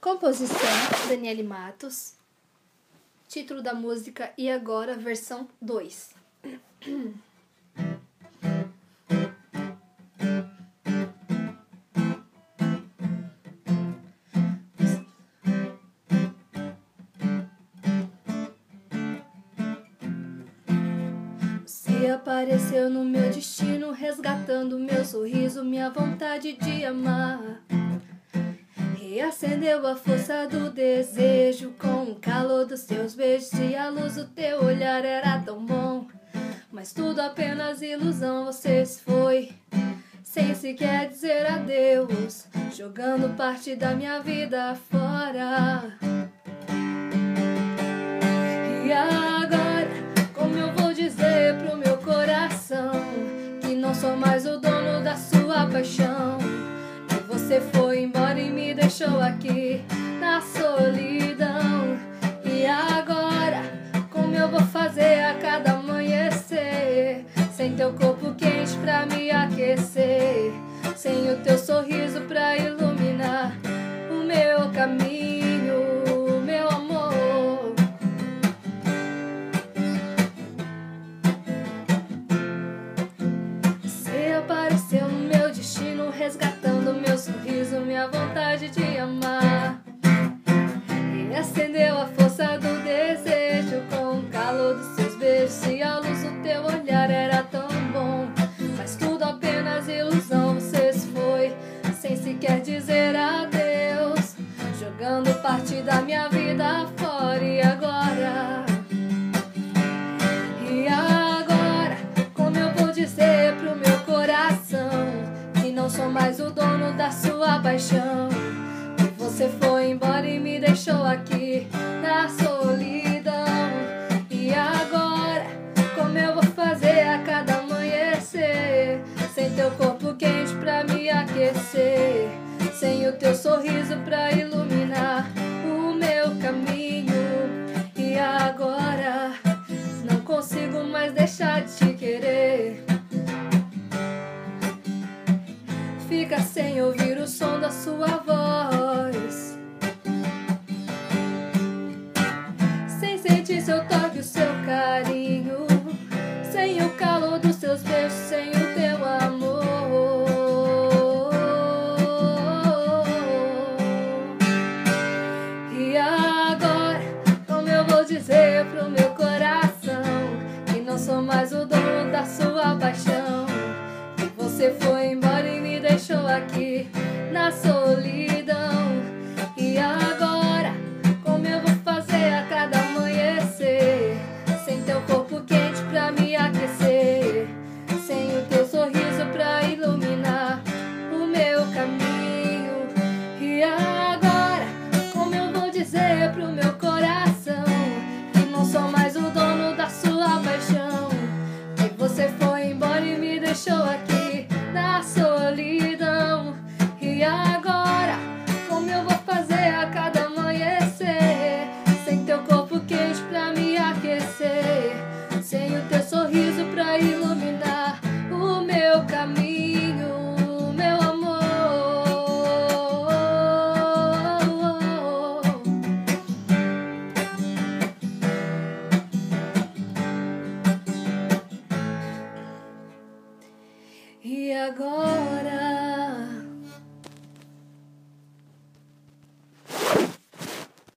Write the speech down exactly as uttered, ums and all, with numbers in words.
Composição, Daniele Matos. Título da música E Agora, versão dois. Você apareceu no meu destino, resgatando meu sorriso, minha vontade de amar. Reacendeu a força do desejo com o calor dos teus beijos e a luz do teu olhar era tão bom. Mas tudo apenas ilusão, você se foi sem sequer dizer adeus, jogando parte da minha vida fora. E agora, como eu vou dizer pro meu coração que não sou mais o dono da sua paixão? Que você foi embora e me deixou aqui na solidão. E agora, como eu vou fazer a cada amanhecer sem teu corpo quente pra me aquecer, sem o teu sorriso pra iluminar o meu caminho, meu amor? Você apareceu no meu destino, resgatando meu sorriso, minha vontade de amar. E acendeu a força do desejo com o calor dos seus beijos e a luz do teu olhar era tão bom. Mas tudo apenas ilusão, você se foi sem sequer dizer adeus, jogando parte da minha vida fora. E agora, e agora, como eu vou dizer pro meu coração que não sou mais o dono da sua paixão? Que você foi embora e me deixou aqui na solidão. E agora, como eu vou fazer a cada amanhecer sem teu corpo quente pra me aquecer, sem o teu sorriso pra iluminar o meu caminho? E agora, não consigo mais deixar de te querer. Fica sem ouvir o som da sua voz,